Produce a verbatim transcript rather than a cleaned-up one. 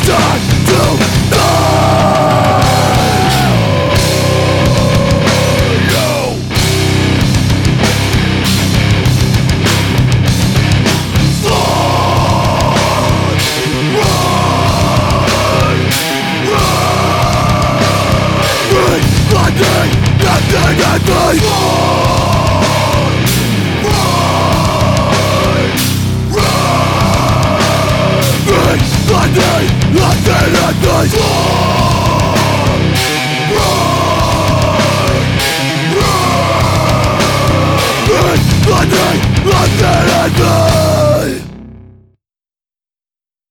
Time to die. You Run, run, run. Bring nothing, nothing at me. Nothing, nothing at me. Run, run, run. Nothing, nothing at me.